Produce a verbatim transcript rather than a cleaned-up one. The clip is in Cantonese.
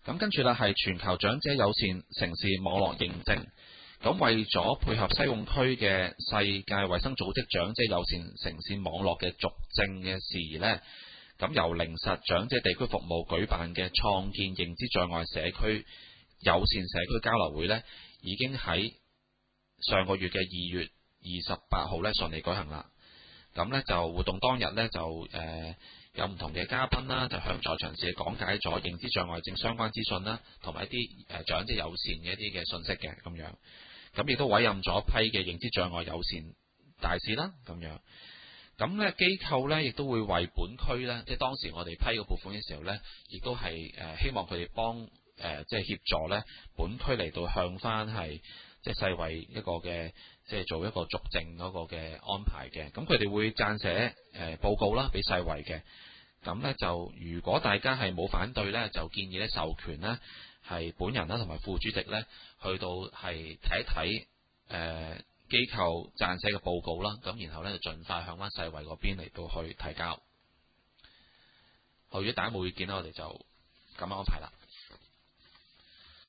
咁跟住啦，係全球長者友善城市網絡認證。咁為咗配合西貢區嘅世界衛生組織長者友善城市網絡嘅續證嘅事宜呢，咁由靈實長者地區服務舉辦嘅創建認知障礙社區友善社區交流會呢，已經喺上個月嘅二月二十八號呢順利舉行啦。咁呢就活動當日呢，就誒、呃、有唔同嘅嘉賓啦，就向在場人士講解咗認知障礙症相關資訊啦，同埋一啲誒長者友善嘅一啲嘅信息嘅咁樣。咁亦都委任咗一批嘅認知障礙友善大使啦咁樣。咁呢機構呢，亦都會為本區呢，即係當時我哋批個撥款嘅時候呢，亦都係誒希望佢哋幫誒即係協助呢本區嚟到向翻係即係世衛一個嘅即係做一個續證嗰個嘅安排嘅。咁佢哋會撰寫誒報告啦，俾世衛嘅。咁呢，就如果大家係冇反對呢，就建議呢授權呢係本人啦同埋副主席呢去到係睇一睇誒機構撰寫嘅報告啦。咁然後呢，就盡快向翻世衛嗰邊嚟到去提交。好，如果大家冇意見呢，我哋就咁樣安排啦。